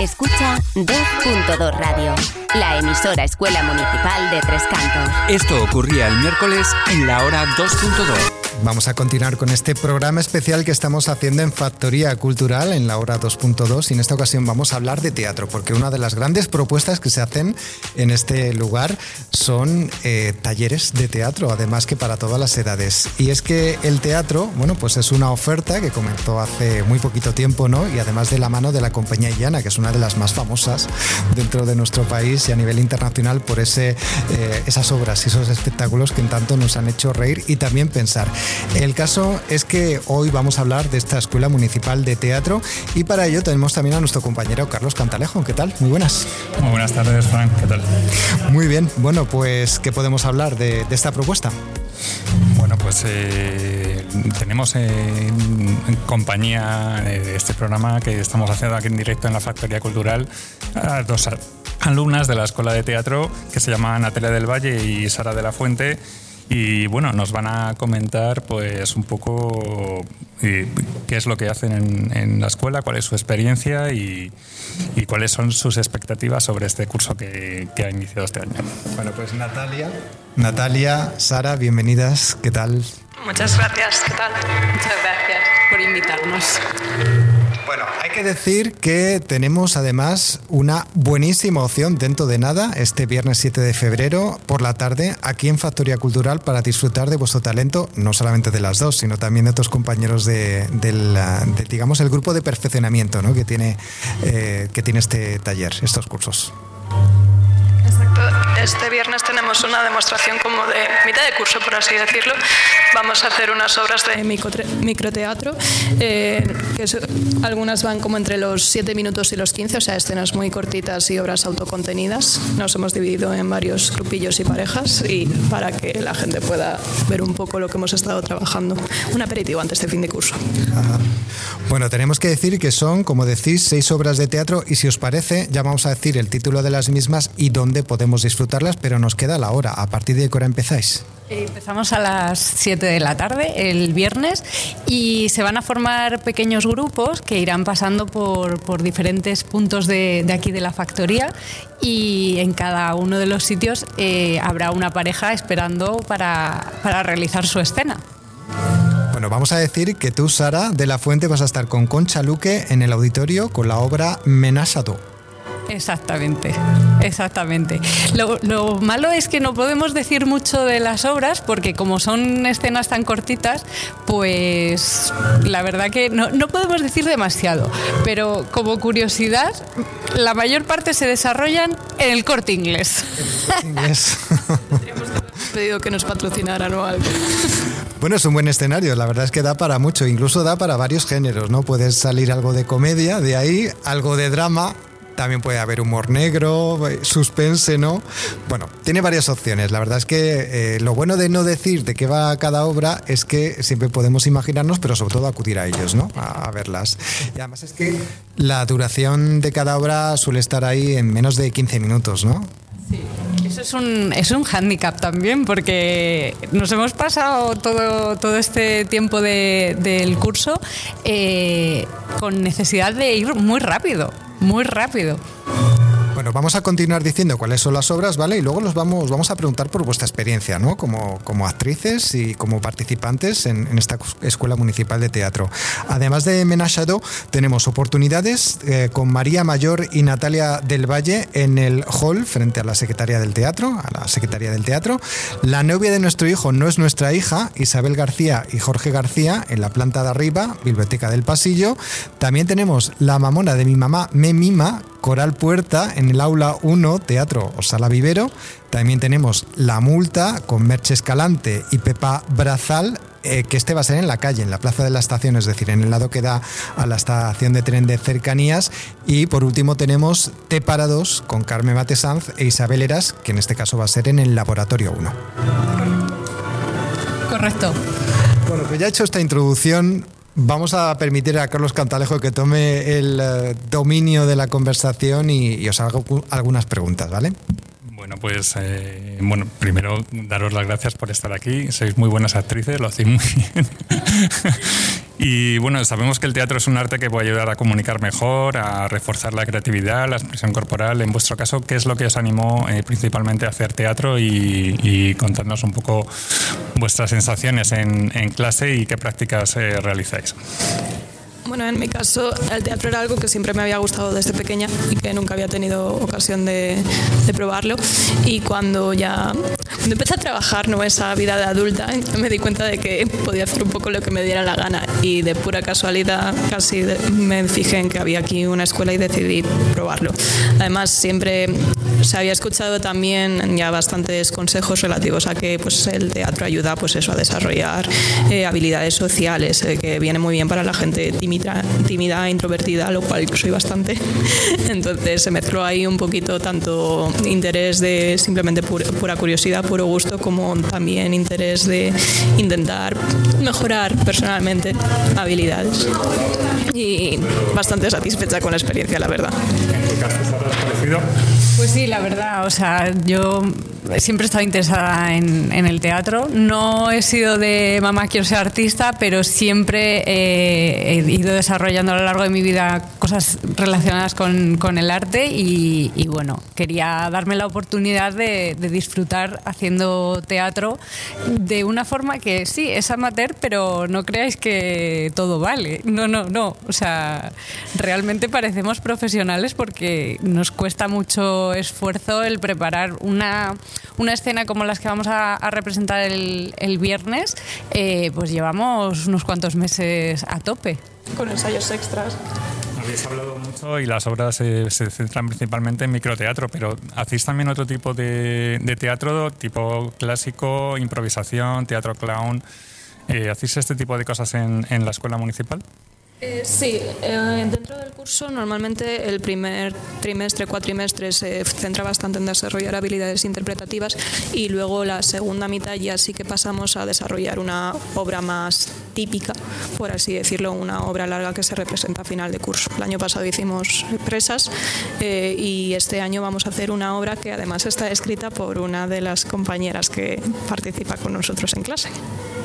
Escucha 2.2 Radio, la emisora Escuela Municipal de Tres Cantos. Esto ocurría el miércoles en la hora 2.2. Vamos a continuar con este programa especial que estamos haciendo en Factoría Cultural en la hora 2.2 y en esta ocasión vamos a hablar de teatro, porque una de las grandes propuestas que se hacen en este lugar son talleres de teatro, además que para todas las edades. Y es que el teatro, bueno, pues es una oferta que comenzó hace muy poquito tiempo, ¿no? Y además de la mano de la Compañía Illana, que es una de las más famosas dentro de nuestro país y a nivel internacional por esas obras y esos espectáculos que en tanto nos han hecho reír y también pensar. El caso es que hoy vamos a hablar de esta Escuela Municipal de Teatro y para ello tenemos también a nuestro compañero Carlos Cantalejo. ¿Qué tal? Muy buenas. Muy buenas tardes, Frank. ¿Qué tal? Muy bien. Bueno, pues ¿qué podemos hablar de esta propuesta? Bueno, pues tenemos en compañía de este programa que estamos haciendo aquí en directo en la Factoría Cultural a dos alumnas de la Escuela de Teatro que se llaman Natalia del Valle y Sara de la Fuente. Y bueno, nos van a comentar pues un poco qué es lo que hacen en la escuela, cuál es su experiencia y cuáles son sus expectativas sobre este curso que ha iniciado este año. Bueno, pues Natalia, Sara, bienvenidas. ¿Qué tal? Muchas gracias. ¿Qué tal? Muchas gracias por invitarnos. Bueno, hay que decir que tenemos además una buenísima opción dentro de nada este viernes 7 de febrero por la tarde aquí en Factoría Cultural para disfrutar de vuestro talento, no solamente de las dos, sino también de otros compañeros de digamos, el grupo de perfeccionamiento, ¿no? que tiene este taller, estos cursos. Exacto. Este viernes tenemos una demostración como de mitad de curso, por así decirlo. Vamos a hacer unas obras de microteatro, algunas van como entre los 7 minutos y los 15, o sea, escenas muy cortitas y obras autocontenidas. Nos hemos dividido en varios grupillos y parejas y para que la gente pueda ver un poco lo que hemos estado trabajando. Un aperitivo antes de fin de curso. Ajá. Bueno, tenemos que decir que son, como decís, 6 obras de teatro y si os parece, ya vamos a decir el título de las mismas y dónde podemos disfrutarlas, pero nos queda la hora. ¿A partir de qué hora empezáis? Empezamos a las 7 de la tarde el viernes y se van a formar pequeños grupos que irán pasando por diferentes puntos de aquí de la factoría y en cada uno de los sitios habrá una pareja esperando para realizar su escena. Bueno, vamos a decir que tú, Sara de la Fuente, vas a estar con Concha Luque en el auditorio con la obra Ménage à deux. Exactamente. Lo malo es que no podemos decir mucho de las obras porque como son escenas tan cortitas, pues la verdad que no podemos decir demasiado. Pero como curiosidad, la mayor parte se desarrollan en el Corte Inglés. Hemos pedido que nos patrocinaran o algo. Bueno, es un buen escenario, la verdad es que da para mucho, incluso da para varios géneros, ¿no? Puedes salir algo de comedia, de ahí, algo de drama. También puede haber humor negro, suspense, ¿no? Bueno, tiene varias opciones. La verdad es que lo bueno de no decir de qué va cada obra es que siempre podemos imaginarnos, pero sobre todo acudir a ellos, ¿no? A verlas. Y además es que la duración de cada obra suele estar ahí en menos de 15 minutos, ¿no? Sí, eso es un hándicap también porque nos hemos pasado todo este tiempo del curso con necesidad de ir muy rápido. Bueno, vamos a continuar diciendo cuáles son las obras, ¿vale? Y luego vamos a preguntar por vuestra experiencia, ¿no? Como actrices y como participantes en esta Escuela Municipal de Teatro. Además de Ménage à deux, tenemos oportunidades con María Mayor y Natalia del Valle en el hall frente a la Secretaría del Teatro, La novia de nuestro hijo no es nuestra hija, Isabel García y Jorge García en la planta de arriba, Biblioteca del Pasillo. También tenemos La mamona de mi mamá me mima, Coral Puerta en el aula 1, Teatro o Sala Vivero. También tenemos La multa con Merche Escalante y Pepa Brazal, que va a ser en la calle, en la Plaza de la Estación, es decir, en el lado que da a la estación de tren de cercanías. Y por último tenemos T para dos con Carmen Matesanz e Isabel Eras, que en este caso va a ser en el Laboratorio 1. Correcto. Bueno, pues ya he hecho esta introducción. Vamos a permitir a Carlos Cantalejo que tome el dominio de la conversación y os hago algunas preguntas, ¿vale? Bueno, pues primero daros las gracias por estar aquí. Sois muy buenas actrices, lo hacéis muy bien. Y bueno, sabemos que el teatro es un arte que puede ayudar a comunicar mejor, a reforzar la creatividad, la expresión corporal. En vuestro caso, ¿qué es lo que os animó principalmente a hacer teatro? Y contadnos un poco vuestras sensaciones en clase y qué prácticas realizáis. Bueno, en mi caso, el teatro era algo que siempre me había gustado desde pequeña y que nunca había tenido ocasión de probarlo. Y cuando empecé a trabajar, ¿no?, esa vida de adulta, me di cuenta de que podía hacer un poco lo que me diera la gana. Y de pura casualidad, me fijé en que había aquí una escuela y decidí probarlo. Además, siempre se había escuchado también ya bastantes consejos relativos a que pues, el teatro ayuda pues, eso, a desarrollar habilidades sociales, que viene muy bien para la gente tímida e introvertida, lo cual yo soy bastante. Entonces se mezcló ahí un poquito tanto interés de simplemente pura curiosidad, puro gusto, como también interés de intentar mejorar personalmente habilidades. Y bastante satisfecha con la experiencia, la verdad. ¿En tu caso te ha parecido? Pues sí, la verdad, o sea, yo siempre he estado interesada en el teatro. No he sido de mamá quiero ser artista, pero siempre he ido desarrollando a lo largo de mi vida cosas relacionadas con el arte y bueno, quería darme la oportunidad de disfrutar haciendo teatro de una forma que sí, es amateur, pero no creáis que todo vale. No. O sea, realmente parecemos profesionales porque nos cuesta mucho esfuerzo el preparar una escena como las que vamos a representar el viernes. Pues llevamos unos cuantos meses a tope. Con ensayos extras. Habéis hablado mucho y las obras se centran principalmente en microteatro, pero ¿hacéis también otro tipo de teatro, tipo clásico, improvisación, teatro clown? ¿Hacéis este tipo de cosas en la escuela municipal? Sí, dentro del curso normalmente el primer cuatrimestre se centra bastante en desarrollar habilidades interpretativas y luego la segunda mitad ya sí que pasamos a desarrollar una obra más típica, por así decirlo, una obra larga que se representa a final de curso. El año pasado hicimos Presas y este año vamos a hacer una obra que además está escrita por una de las compañeras que participa con nosotros en clase.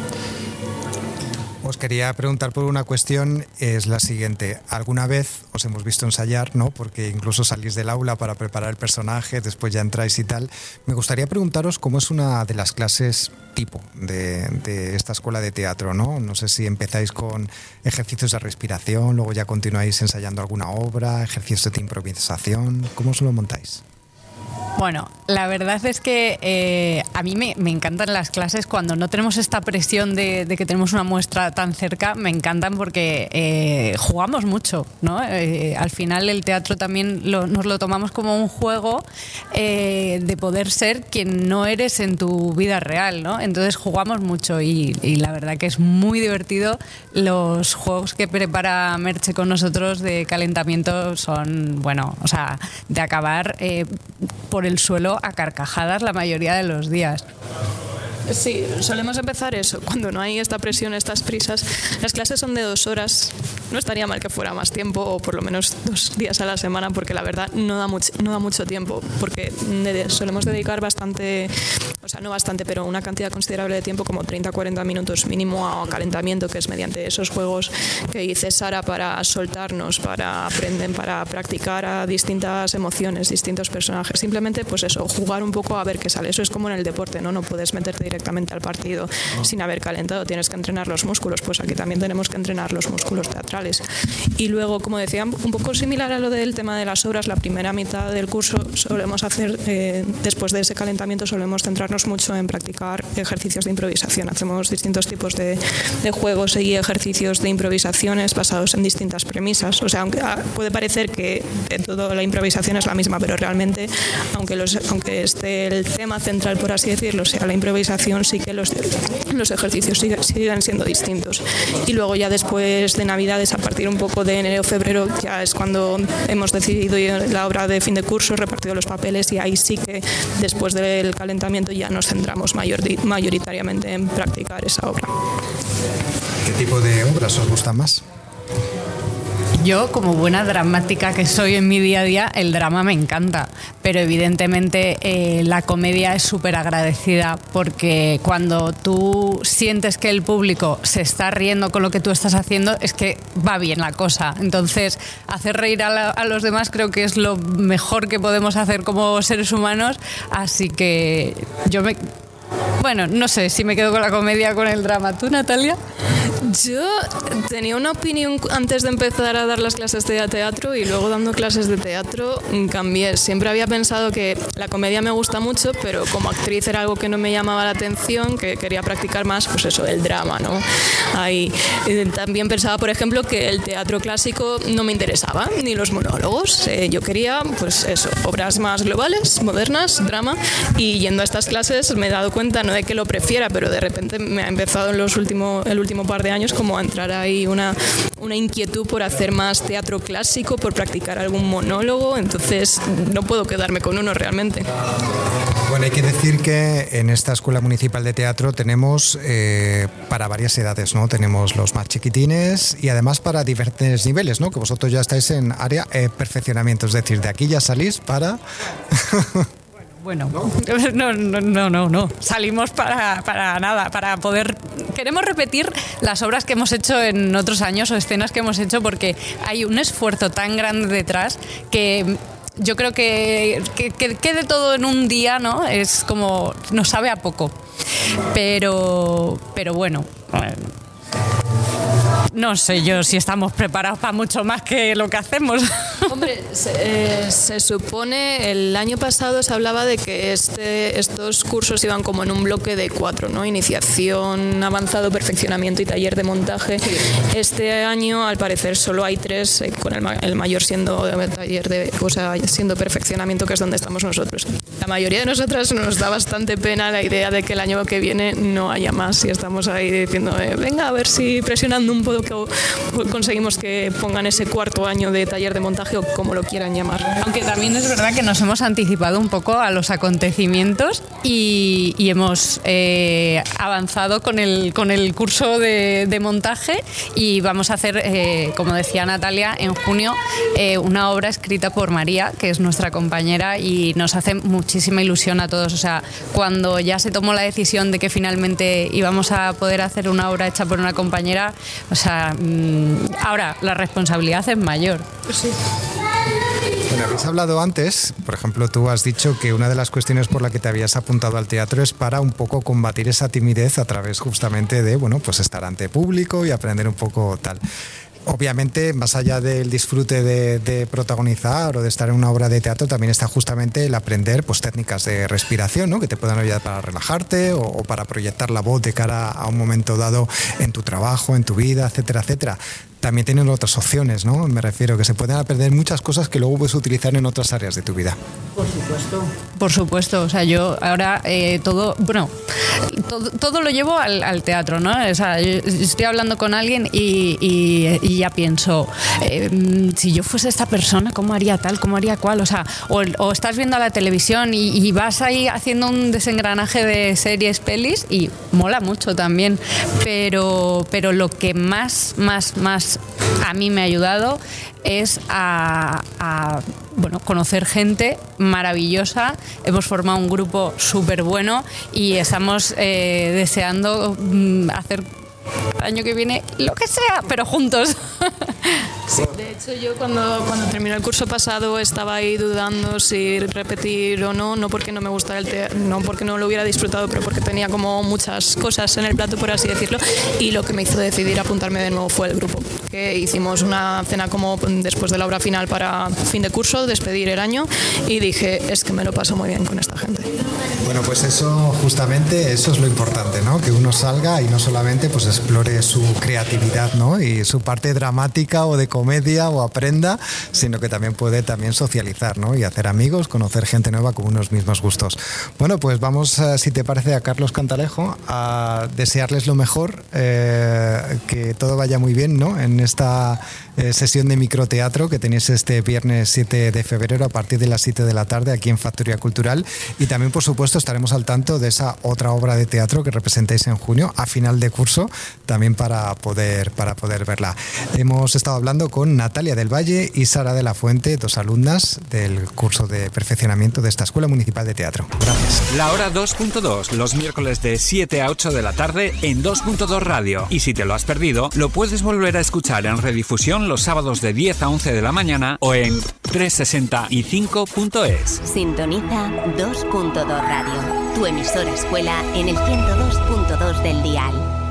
Os quería preguntar por una cuestión, es la siguiente. ¿Alguna vez os hemos visto ensayar, ¿no? Porque incluso salís del aula para preparar el personaje, después ya entráis y tal? Me gustaría preguntaros cómo es una de las clases tipo de esta escuela de teatro, ¿no? No sé si empezáis con ejercicios de respiración, luego ya continuáis ensayando alguna obra, ejercicios de improvisación. ¿Cómo os lo montáis? Bueno, la verdad es que a mí me encantan las clases cuando no tenemos esta presión de que tenemos una muestra tan cerca. Me encantan porque jugamos mucho, ¿no? Al final el teatro también nos lo tomamos como un juego de poder ser quien no eres en tu vida real, ¿no? Entonces jugamos mucho y la verdad que es muy divertido. Los juegos que prepara Merche con nosotros de calentamiento son, bueno, o sea, de acabar por el suelo a carcajadas la mayoría de los días. Sí, solemos empezar eso, cuando no hay esta presión, estas prisas. Las clases son de 2 horas, no estaría mal que fuera más tiempo, o por lo menos 2 días a la semana, porque la verdad no da mucho tiempo, porque solemos dedicar bastante, o sea, no bastante, pero una cantidad considerable de tiempo, como 30-40 minutos mínimo a calentamiento, que es mediante esos juegos que dice Sara para soltarnos, para aprender, para practicar a distintas emociones, distintos personajes. Simplemente, pues eso, jugar un poco a ver qué sale. Eso es como en el deporte, ¿no? No puedes meterte directamente al partido sin haber calentado, tienes que entrenar los músculos, pues aquí también tenemos que entrenar los músculos teatrales. Y luego, como decía, un poco similar a lo del tema de las obras, la primera mitad del curso solemos hacer, después de ese calentamiento, solemos centrarnos mucho en practicar ejercicios de improvisación. Hacemos distintos tipos de juegos y ejercicios de improvisaciones basados en distintas premisas. O sea, aunque puede parecer que toda la improvisación es la misma, pero realmente, aunque esté el tema central, por así decirlo, sea la improvisación, sí que los ejercicios siguen siendo distintos. Y luego ya después de Navidades, a partir un poco de enero o febrero, ya es cuando hemos decidido la obra de fin de curso, repartido los papeles, y ahí sí que después del calentamiento ya nos centramos mayoritariamente en practicar esa obra. ¿Qué tipo de obras os gustan más? Yo, como buena dramática que soy en mi día a día, el drama me encanta, pero evidentemente la comedia es súper agradecida, porque cuando tú sientes que el público se está riendo con lo que tú estás haciendo, es que va bien la cosa. Entonces, hacer reír a los demás creo que es lo mejor que podemos hacer como seres humanos, así que bueno, no sé si me quedo con la comedia o con el drama. ¿Tú, Natalia? Yo tenía una opinión antes de empezar a dar las clases de teatro, y luego dando clases de teatro cambié. Siempre había pensado que la comedia me gusta mucho, pero como actriz era algo que no me llamaba la atención, que quería practicar más, pues eso, el drama, ¿no? Ahí. También pensaba, por ejemplo, que el teatro clásico no me interesaba, ni los monólogos. Yo quería, pues eso, obras más globales, modernas, drama, y yendo a estas clases me he dado cuenta, no de que lo prefiera, pero de repente me ha empezado en el último par de años como a entrar ahí una inquietud por hacer más teatro clásico, por practicar algún monólogo, entonces no puedo quedarme con uno realmente. Bueno, hay que decir que en esta Escuela Municipal de Teatro tenemos para varias edades, ¿no? Tenemos los más chiquitines y además para diferentes niveles, ¿no? Que vosotros ya estáis en área perfeccionamiento, es decir, de aquí ya salís para... Bueno, no. Salimos para nada, para poder... Queremos repetir las obras que hemos hecho en otros años o escenas que hemos hecho, porque hay un esfuerzo tan grande detrás que yo creo que quede todo en un día, ¿no? Es como... nos sabe a poco. Pero bueno... No sé yo si estamos preparados para mucho más que lo que hacemos. Hombre, se supone, el año pasado se hablaba de que estos cursos iban como en un bloque de 4, ¿no? Iniciación, avanzado, perfeccionamiento y taller de montaje. Sí. Este año, al parecer, solo hay 3, con el mayor siendo taller siendo perfeccionamiento, que es donde estamos nosotros. La mayoría de nosotras nos da bastante pena la idea de que el año que viene no haya más, y estamos ahí diciendo, venga, a ver si presionando un poco conseguimos que pongan ese 4º año de taller de montaje, o como lo quieran llamar. Aunque también es verdad que nos hemos anticipado un poco a los acontecimientos y hemos avanzado con el curso de montaje, y vamos a hacer, como decía Natalia, en junio una obra escrita por María, que es nuestra compañera, y nos hace muchísima ilusión a todos. O sea, cuando ya se tomó la decisión de que finalmente íbamos a poder hacer una obra hecha por una compañera, o sea, ahora la responsabilidad es mayor. Sí. Bueno, habéis hablado antes, por ejemplo, tú has dicho que una de las cuestiones por la que te habías apuntado al teatro es para un poco combatir esa timidez a través justamente de, bueno, pues estar ante público y aprender un poco tal. Obviamente, más allá del disfrute de protagonizar o de estar en una obra de teatro, también está justamente el aprender pues técnicas de respiración, ¿no? Que te puedan ayudar para relajarte o para proyectar la voz de cara a un momento dado en tu trabajo, en tu vida, etcétera, etcétera. También tienen otras opciones, ¿no? Me refiero que se pueden aprender muchas cosas que luego puedes utilizar en otras áreas de tu vida. Por supuesto. Por supuesto. O sea, yo ahora todo lo llevo al teatro, ¿no? O sea, yo estoy hablando con alguien y ya pienso, si yo fuese esta persona, ¿cómo haría tal? ¿Cómo haría cual? O sea, o estás viendo la televisión y vas ahí haciendo un desengranaje de series, pelis, y mola mucho también. Pero lo que más a mí me ha ayudado es a conocer gente maravillosa. Hemos formado un grupo súper bueno y estamos deseando hacer el año que viene lo que sea, pero juntos. Sí, de hecho yo cuando terminé el curso pasado estaba ahí dudando si repetir o no porque no me gustara el teatro, no porque no lo hubiera disfrutado, pero porque tenía como muchas cosas en el plato, por así decirlo, y lo que me hizo decidir apuntarme de nuevo fue el grupo, que hicimos una cena como después de la obra final para fin de curso, despedir el año, y dije, es que me lo paso muy bien con esta gente. Bueno, pues eso es lo importante, ¿no? Que uno salga y no solamente pues explore su creatividad, ¿no? Y su parte dramática o de comedia o aprenda, sino que también puede socializar, ¿no? Y hacer amigos, conocer gente nueva con unos mismos gustos. Bueno, pues vamos, si te parece, a Carlos Cantalejo a desearles lo mejor, que todo vaya muy bien, ¿no? En esta sesión de microteatro que tenéis este viernes 7 de febrero a partir de las 7 de la tarde aquí en Factoría Cultural. Y también, por supuesto, estaremos al tanto de esa otra obra de teatro que representáis en junio, a final de curso, también para poder verla. Hemos estado hablando con Natalia del Valle y Sara de la Fuente, dos alumnas del curso de perfeccionamiento de esta Escuela Municipal de Teatro. Gracias. La hora 2.2, los miércoles de 7 a 8 de la tarde en 2.2 Radio. Y si te lo has perdido, lo puedes volver a escuchar en redifusión los sábados de 10 a 11 de la mañana o en 365.es. Sintoniza 2.2 Radio, tu emisora escuela en el 102.2 del dial.